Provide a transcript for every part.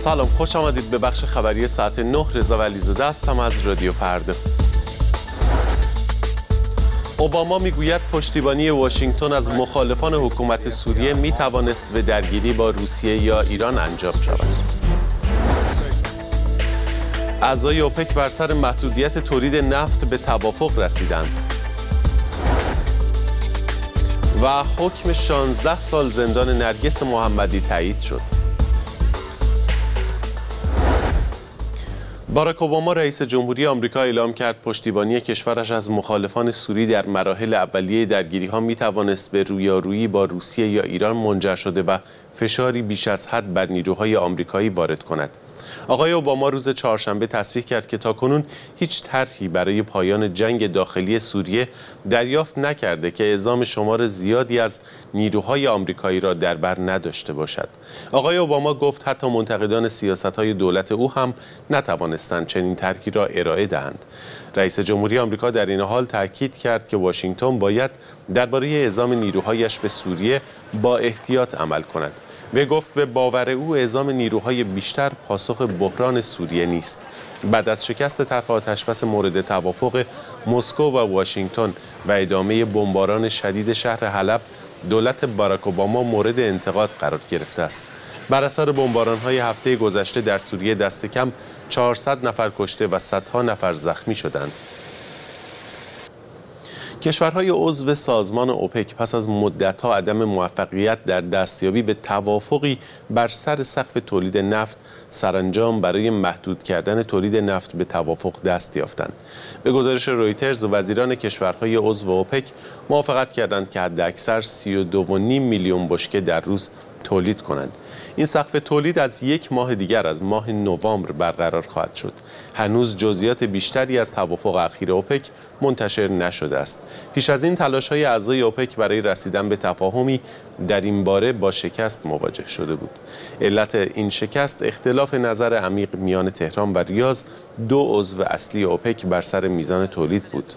سلام، خوش آمدید به بخش خبری ساعت 9. رضا ولیزاده هستم از رادیو فردا. اوباما میگوید پشتیبانی واشنگتن از مخالفان حکومت سوریه میتوانست به درگیری با روسیه یا ایران انجام شود. اعضای اوپک بر سر محدودیت تولید نفت به توافق رسیدند و حکم 16 سال زندان نرگس محمدی تایید شد. باراک اوباما رئیس جمهوری آمریکا اعلام کرد پشتیبانی کشورش از مخالفان سوری در مراحل اولیه درگیری‌ها می‌توانست به رویارویی با روسیه یا ایران منجر شده و فشاری بیش از حد بر نیروهای آمریکایی وارد کند. آقای اوباما روز چهارشنبه تصریح کرد که تاکنون هیچ طرحی برای پایان جنگ داخلی سوریه دریافت نکرده که اعزام شمار زیادی از نیروهای آمریکایی را در بر نداشته باشد. آقای اوباما گفت حتی منتقدان سیاست‌های دولت او هم نتوانستند چنین طرحی را ارائه دهند. رئیس جمهوری آمریکا در این حال تاکید کرد که واشنگتن باید درباره اعزام نیروهایش به سوریه با احتیاط عمل کند. و گفت به باور او اعزام نیروهای بیشتر پاسخ بحران سوریه نیست. بعد از شکست طرح آتشبس مورد توافق مسکو و واشنگتن و ادامه بمباران شدید شهر حلب، دولت باراک اوباما مورد انتقاد قرار گرفته است. بر اثر بمباران‌های هفته گذشته در سوریه دست کم 400 نفر کشته و صدها نفر زخمی شدند. کشورهای عضو سازمان اوپک پس از مدت‌ها عدم موفقیت در دستیابی به توافقی بر سر سقف تولید نفت سرانجام برای محدود کردن تولید نفت به توافق دست یافتند. به گزارش رویترز، وزیران کشورهای عضو اوپک موافقت کردند که حداکثر 32.5 میلیون بشکه در روز تولید کنند. این سقف تولید از یک ماه دیگر از ماه نوامبر برقرار خواهد شد. هنوز جزئیات بیشتری از توافق اخیر اوپک منتشر نشده است. پیش از این تلاش‌های اعضای اوپک برای رسیدن به تفاهمی در این باره با شکست مواجه شده بود. علت این شکست اختلاف نظر عمیق میان تهران و ریاض، دو عضو اصلی اوپک، بر سر میزان تولید بود.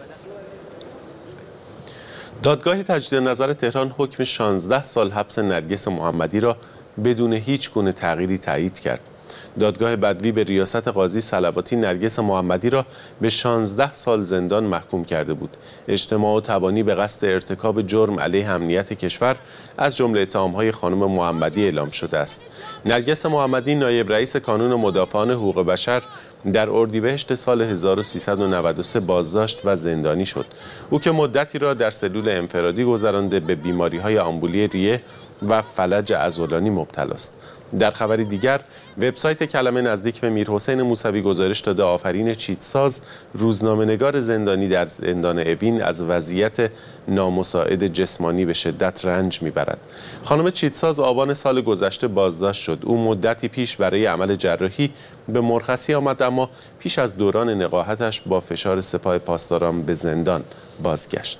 دادگاه تجدید نظر تهران حکم 16 سال حبس نرگس محمدی را بدون هیچ گونه تغییری تایید کرد. دادگاه بدوی به ریاست قاضی صلواتی نرگس محمدی را به 16 سال زندان محکوم کرده بود. اجتماع و تبانی به قصد ارتکاب جرم علیه امنیت کشور از جمله اتهام‌های خانم محمدی اعلام شده است. نرگس محمدی نایب رئیس کانون مدافعان حقوق بشر در اردیبهشت سال 1393 بازداشت و زندانی شد. او که مدتی را در سلول انفرادی گذرانده به بیماری‌های آمبولی ریه و فلج عضلانی مبتلا است. در خبری دیگر، وبسایت کلمه نزدیک به میرحسین موسوی گزارش داده آفرین چیتساز، روزنامه‌نگار زندانی در زندان اوین، از وضعیت نامساعد جسمانی به شدت رنج میبرد. خانم چیتساز آبان سال گذشته بازداشت شد. او مدتی پیش برای عمل جراحی به مرخصی آمد، اما پیش از دوران نقاهتش با فشار سپاه پاسداران به زندان بازگشت.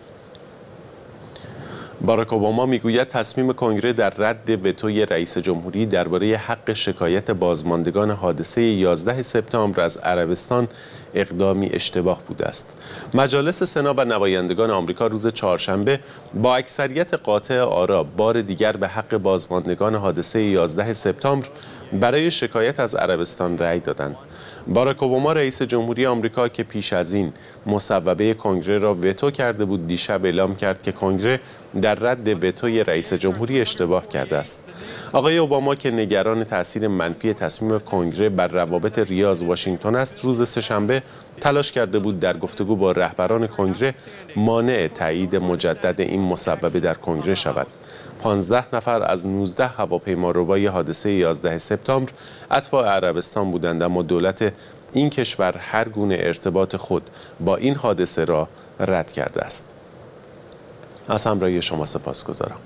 باراک اوباما میگوید تصمیم کنگره در رد وتوی رئیس جمهوری درباره حق شکایت بازماندگان حادثه 11 سپتامبر از عربستان اقدامی اشتباه بوده است. مجالس سنا و نمایندگان آمریکا روز چهارشنبه با اکثریت قاطع آرا بار دیگر به حق بازماندگان حادثه 11 سپتامبر برای شکایت از عربستان رأی دادند. باراک اوباما رئیس جمهوری آمریکا که پیش از این مصوبه کنگره را وتو کرده بود، دیشب اعلام کرد که کنگره در رد وتوی رئیس جمهوری اشتباه کرده است. آقای اوباما که نگران تأثیر منفی تصمیم کنگره بر روابط ریاض واشنگتن است، روز سه‌شنبه تلاش کرده بود در گفتگو با رهبران کنگره مانع تایید مجدد این مصوبه در کنگره شود. 15 نفر از 19 هواپیماروبای حادثه 11 سپتامبر اتباع عربستان بودند، اما دولت این کشور هر گونه ارتباط خود با این حادثه را رد کرده است. از همراهی شما سپاسگزارم.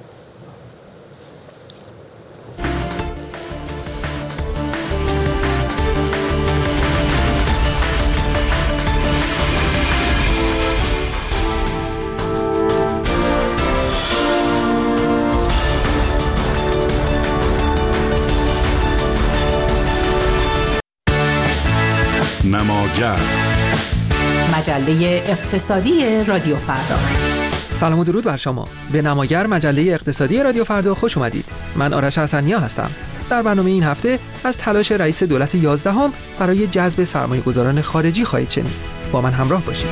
نماگر، مجله اقتصادی رادیو فردا. سلام و درود بر شما. به نماگر، مجله اقتصادی رادیو فردا خوش اومدید. من آرش حسنیا هستم. در برنامه این هفته از تلاش رئیس دولت 11 برای جذب سرمایه‌گذاران خارجی خواهید شنید. با من همراه باشید.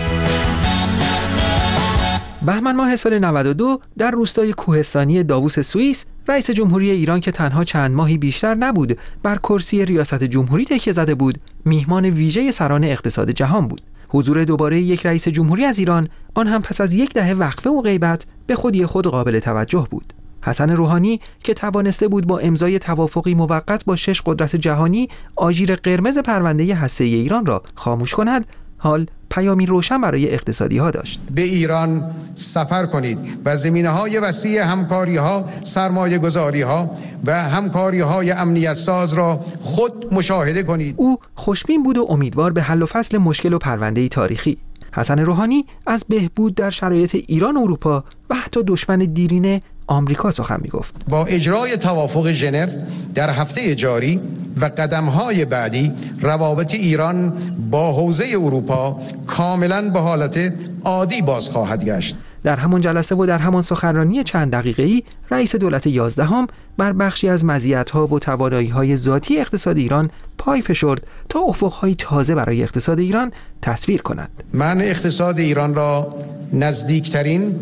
بهمن ماه سال 92 در روستای کوهستانی داووس سوئیس، رئیس جمهوری ایران که تنها چند ماهی بیشتر نبود بر کرسی ریاست جمهوری تکیه زده بود، میهمان ویژه سران اقتصاد جهان بود. حضور دوباره یک رئیس جمهوری از ایران، آن هم پس از یک دهه وقفه و غیبت، به خودی خود قابل توجه بود. حسن روحانی که توانسته بود با امضای توافقی موقت با 6 قدرت جهانی آژیر قرمز پرونده هسته‌ای ایران را خاموش کند، حال پیامی روشن برای اقتصادی‌ها داشت. به ایران سفر کنید و زمینه‌های وسیع همکاری‌ها، سرمایه‌گذاری‌ها و همکاری‌های امنیت ساز را خود مشاهده کنید. او خوشبین بود و امیدوار به حل و فصل مشکل و پرونده تاریخی. حسن روحانی از بهبود در شرایط ایران و اروپا و حتی دشمن دیرینه آمریکا سخن می‌گفت. با اجرای توافق ژنو در هفته جاری و قدم‌های بعدی، روابط ایران با حوزه اروپا کاملاً به حالت عادی باز خواهد گشت. در همان جلسه و در همان سخنرانی چند دقیقه‌ای، رئیس دولت 11 بر بخشی از مزیت‌ها و توانایی‌های ذاتی اقتصاد ایران پای فشرد تا افق‌های تازه برای اقتصاد ایران تصویر کند. من اقتصاد ایران را نزدیکترین،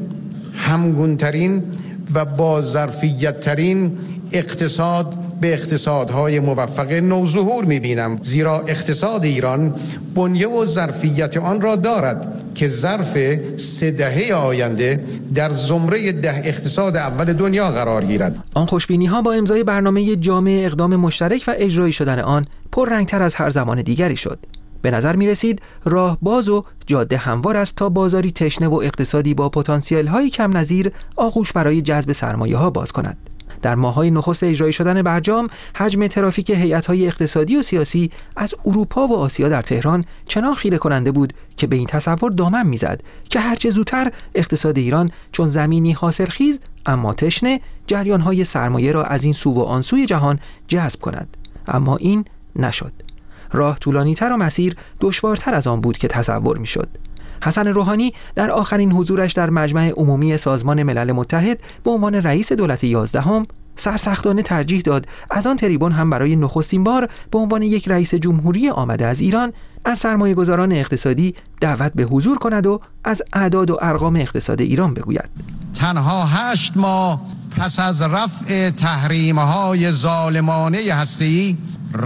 همگونترین و با ظرفیت‌ترین اقتصاد به اقتصادهای موفق نوظهور می‌بینم، زیرا اقتصاد ایران بنیه و ظرفیت آن را دارد که ظرف 3 دهه آینده در زمره 10 اقتصاد اول دنیا قرار گیرد. آن خوشبینی‌ها با امضای برنامه جامع اقدام مشترک و اجرایی شدن آن پررنگ‌تر از هر زمان دیگری شد. به نظر می رسید راه باز و جاده هموار است تا بازاری تشنه و اقتصادی با پتانسیل های کم نظیر آغوش برای جذب سرمایه ها باز کند. در ماه‌های نخست اجرایی شدن برجام، حجم ترافیک هیئت‌های اقتصادی و سیاسی از اروپا و آسیا در تهران چنان خیره کننده بود که به این تصور دامن می‌زد که هرچه زودتر اقتصاد ایران چون زمینی حاصلخیز اما تشنه جریان‌های سرمایه را از این سو و آن سوی جهان جذب کند. اما این نشد. راه طولانی‌تر و مسیر دشوارتر از آن بود که تصور می‌شد. حسن روحانی در آخرین حضورش در مجمع عمومی سازمان ملل متحد به عنوان رئیس دولت 11 سرسختانه ترجیح داد از آن تریبون هم برای نخستین بار به عنوان یک رئیس جمهوری آمده از ایران از سرمایه‌گذاران اقتصادی دعوت به حضور کند و از اعداد و ارقام اقتصاد ایران بگوید. تنها 8 ماه پس از رفع تحریم‌های ظالمانه هسته‌ای،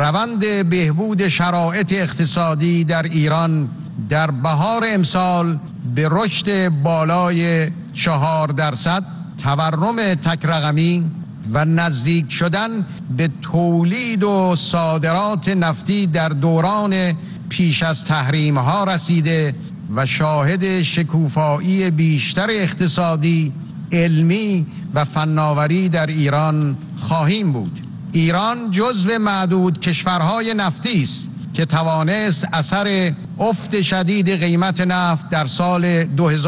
روند بهبود شرایط اقتصادی در ایران در بهار امسال به رشد بالای 4%، تورم تک رقمی و نزدیک شدن به تولید و صادرات نفتی در دوران پیش از تحریم ها رسیده و شاهد شکوفایی بیشتر اقتصادی، علمی و فناوری در ایران خواهیم بود. ایران جزو معدود کشورهای نفتی است که توانست اثر افت شدید قیمت نفت در سال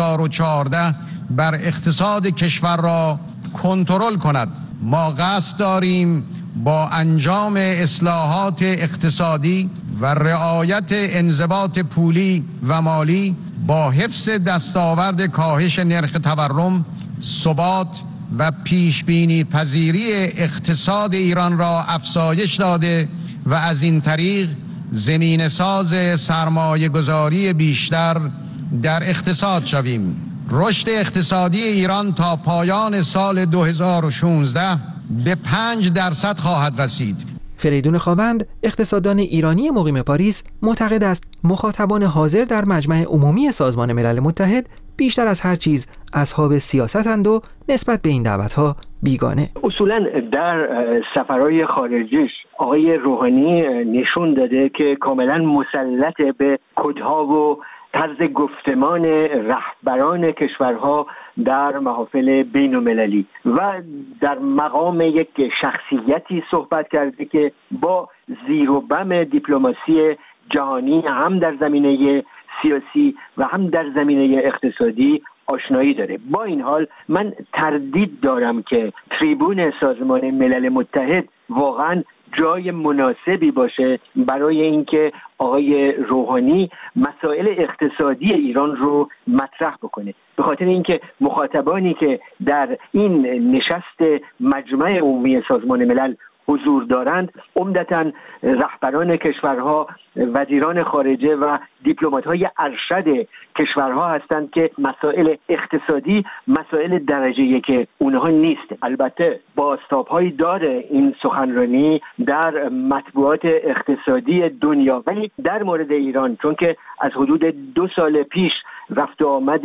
2014 بر اقتصاد کشور را کنترل کند. ما قصد داریم با انجام اصلاحات اقتصادی و رعایت انضباط پولی و مالی با حفظ دستاورد کاهش نرخ تورم، ثبات و پیشبینی پذیری اقتصاد ایران را افزایش داده و از این طریق زمین ساز سرمایه گذاری بیشتر در اقتصاد شویم. رشد اقتصادی ایران تا پایان سال 2016 به 5% خواهد رسید. فریدون خاوند، اقتصاددان ایرانی مقیم پاریس، معتقد است مخاطبان حاضر در مجمع عمومی سازمان ملل متحد بیشتر از هر چیز اصحاب سیاستند و نسبت به این دعوت‌ها بیگانه. اصولاً در سفرهای خارجیش آقای روحانی نشون داده که کاملاً مسلط به کدها و طرز گفتمان رهبران کشورها در محافل بین المللی و در مقام یک شخصیتی صحبت کرده که با زیر و بم دیپلماسی جهانی هم در زمینه سیاسی و هم در زمینه اقتصادی آشنایی داره. با این حال من تردید دارم که تریبون سازمان ملل متحد واقعا جای مناسبی باشه برای اینکه آقای روحانی مسائل اقتصادی ایران رو مطرح بکنه، به خاطر اینکه مخاطبانی که در این نشست مجمع عمومی سازمان ملل حضور دارند عمدتاً رهبران کشورها، وزیران خارجه و دیپلمات‌های ارشد کشورها هستند که مسائل اقتصادی مسائل درجه یک اونها نیست. البته بازتاب‌هایی داره این سخنرانی در مطبوعات اقتصادی دنیا، ولی در مورد ایران چون که از حدود 2 سال پیش رفت و آمد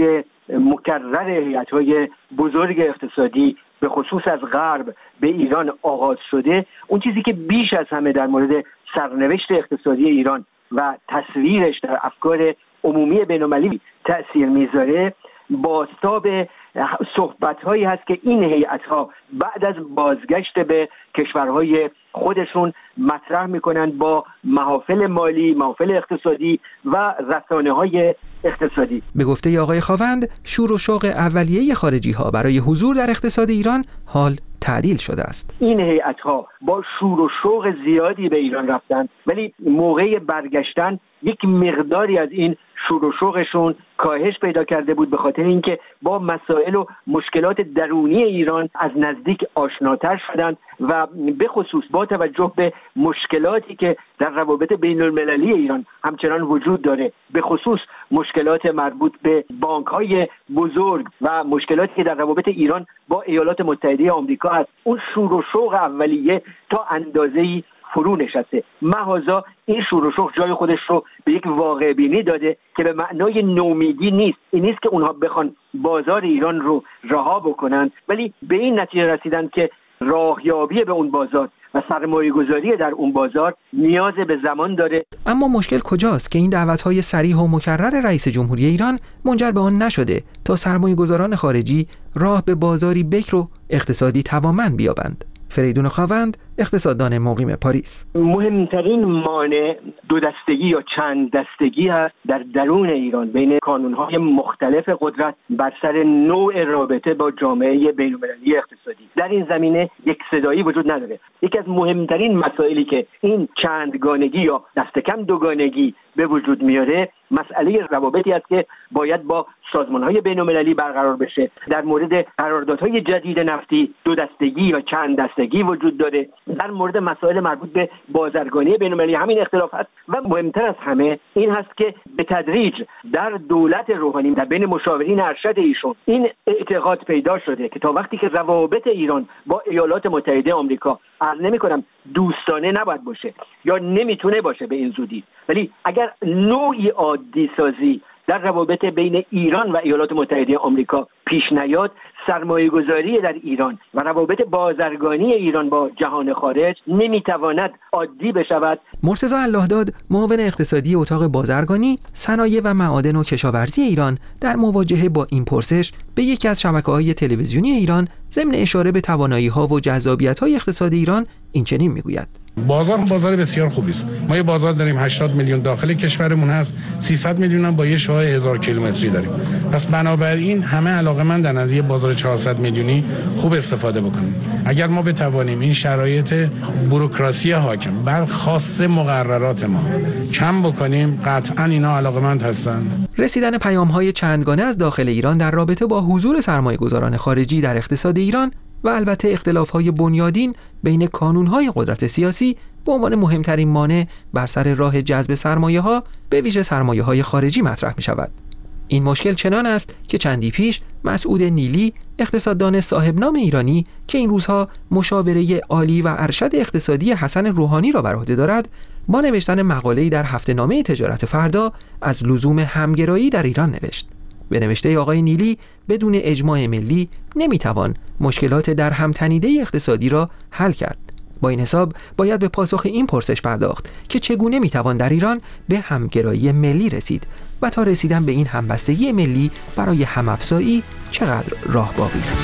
مکرر هیئت‌های بزرگ اقتصادی به خصوص از غرب به ایران آغاز شده، اون چیزی که بیش از همه در مورد سرنوشت اقتصادی ایران و تصویرش در افکار عمومی بین‌المللی تأثیر میذاره بازتاب صحبت‌هایی هست که این هیئت‌ها بعد از بازگشت به کشورهای خودشون مطرح می‌کنند با محافل مالی، محافل اقتصادی و رسانه‌های اقتصادی. به گفته آقای خاوند، شور و شوق اولیه خارجی‌ها برای حضور در اقتصاد ایران حال تعدیل شده است. این هیئت‌ها با شور و شوق زیادی به ایران رفتند، ولی موقع برگشتن یک مقداری از این شور و شوقشون کاهش پیدا کرده بود به خاطر اینکه با مسائل و مشکلات درونی ایران از نزدیک آشناتر شدند و به خصوص با توجه به مشکلاتی که در روابط بین المللی ایران همچنان وجود داره، به خصوص مشکلات مربوط به بانک‌های بزرگ و مشکلاتی که در روابط ایران با ایالات متحده آمریکا هست، اون شور و شوق اولیه تا اندازه‌ای فرو نشسته. محضا این شور و شوق جای خودش رو به یک واقع بینی داده که به معنای نومیدی نیست. این نیست که اونها بخوان بازار ایران رو رها بکنن، ولی به این نتیجه رسیدن که راهیابی به اون بازار و سرمایه‌گذاری در اون بازار نیاز به زمان داره. اما مشکل کجاست که این دعوت‌های صریح و مکرر رئیس جمهوری ایران منجر به آن نشده تا سرمایه‌گذاران خارجی راه به بازاری بکر و اقتصادی توانمند بیابند؟ فریدون خاوند، اقتصاددان مقیم پاریس: مهمترین مانع دو دستگی یا چند دستگی هست در درون ایران بین کانون‌های مختلف قدرت بر سر نوع رابطه با جامعه بین‌المللی اقتصادی. در این زمینه یک صدایی وجود نداره. یکی از مهمترین مسائلی که این چندگانگی یا دست کم دوگانگی به وجود میاره مسئله روابطی است که باید با سازمان‌های بین‌المللی برقرار بشه. در مورد قراردادهای جدید نفتی دو دستگی یا چند دستگی وجود داره. در مورد مسائل مربوط به بازرگانی بین‌المللی همین اختلاف هست و مهمتر از همه این هست که به تدریج در دولت روحانی در بین مشاورین ارشد ایشون این اعتقاد پیدا شده که تا وقتی که روابط ایران با ایالات متحده آمریکا عرض نمی‌کنم دوستانه نباید باشه یا نمیتونه باشه به این زودی، ولی اگر نوعی عادی سازی در روابط بین ایران و ایالات متحده آمریکا پیش نیاد، سرمایه‌گذاری در ایران و روابط بازرگانی ایران با جهان خارج نمیتواند عادی بشود. مرتضی اللهداد، معاون اقتصادی اتاق بازرگانی، صنایع و معادن و کشاورزی ایران، در مواجهه با این پرسش به یکی از شبکه‌های تلویزیونی ایران ضمن اشاره به توانایی‌ها و جذابیت‌های اقتصاد ایران این چنین میگوید: بازار بسیار خوبی است. ما یه بازار داریم 80 میلیون داخل کشورمون هست، 300 میلیون هم با یه شاه 1000 کیلومتری داریم. پس بنابراین همه علاقه‌مندن از یه بازار 400 میلیونی خوب استفاده بکنیم. اگر ما بتوانیم این شرایط بوروکراسی حاکم بر خاصه مقررات ما کم بکنیم، قطعاً اینا علاقه‌مند هستن. رسیدن پیام‌های چندگانه از داخل ایران در رابطه با حضور سرمایه‌گذاران خارجی در اقتصاد ایران و البته اختلاف‌های بنیادین بین کانون‌های قدرت سیاسی به عنوان مهمترین مانع بر سر راه جذب سرمایه‌ها به ویژه سرمایه‌های خارجی مطرح می‌شود. این مشکل چنان است که چندی پیش مسعود نیلی، اقتصاددان صاحب نام ایرانی که این روزها مشاوره عالی و ارشد اقتصادی حسن روحانی را بر عهده دارد، با نوشتن مقاله‌ای در هفته‌نامه تجارت فردا از لزوم همگرایی در ایران نوشت. به نوشته آقای نیلی، بدون اجماع ملی نمیتوان مشکلات در همتنیده اقتصادی را حل کرد. با این حساب باید به پاسخ این پرسش پرداخت که چگونه میتوان در ایران به همگرایی ملی رسید و تا رسیدن به این همبستگی ملی برای همافزایی چقدر راه باقی است.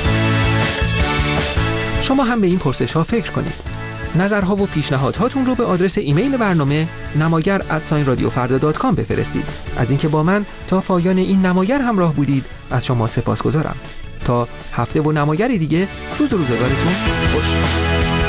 شما هم به این پرسش ها فکر کنید. نظرها و پیشنهادهاتون رو به آدرس ایمیل برنامه namagar@radiofarda.com بفرستید. از اینکه با من تا پایان این نماگر همراه بودید از شما سپاسگزارم. تا هفته و نماگری دیگه، روز و روزگارتون خوش.